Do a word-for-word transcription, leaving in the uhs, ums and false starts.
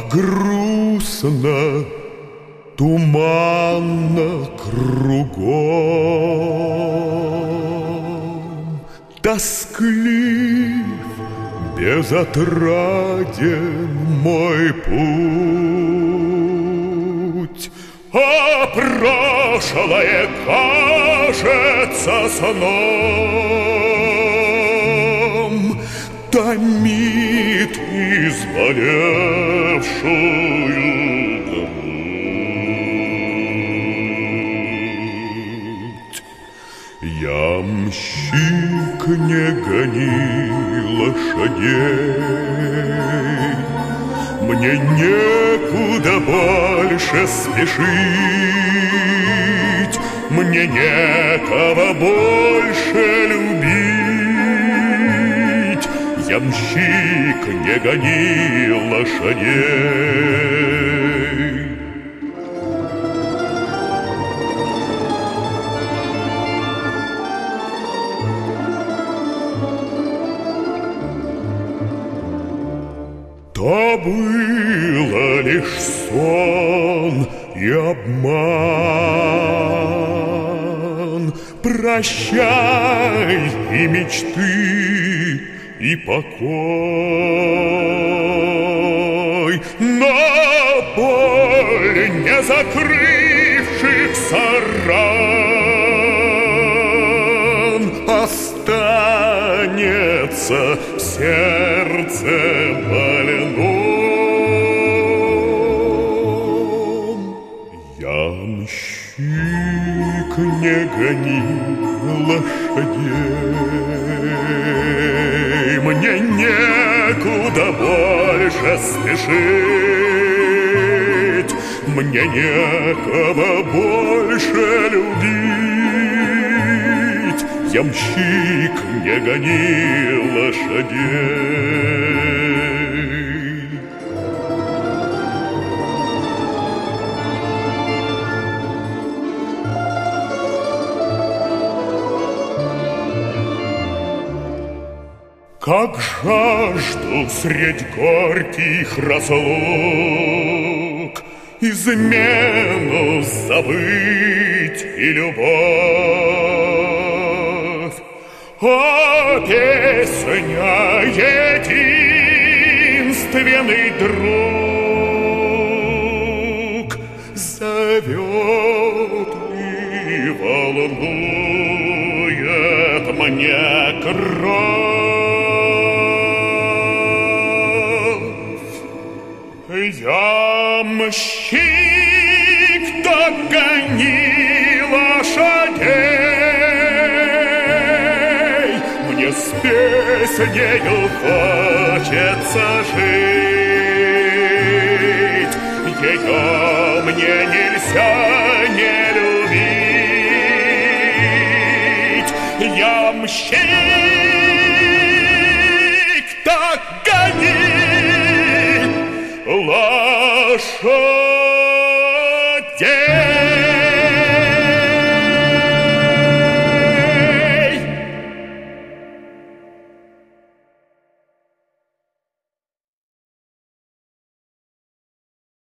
грустно, туманно кругом, тосклив, безотраден мой путь, а прошлое кажется сном, томит изболевшую грудь. Ямщик, не гони лошадей, мне некуда больше спешить, мне некого больше любить. Ямщик, не гони лошадей. То было лишь сон и обман. Прощай и мечты, и покой, но боль не закрывшихся ран останется в сердце больном. Ямщик, не гони лошадей, мне некуда больше спешить, мне некого больше любить. Ямщик, не гони лошадей. Как жажду средь горьких разлук измену забыть и любовь, а песня единственный друг зовет и волнует мне кровь. Ямщик, догони лошадей, мне с песнею хочется жить, ее мне нельзя не любить. Ямщик, догони лошадь.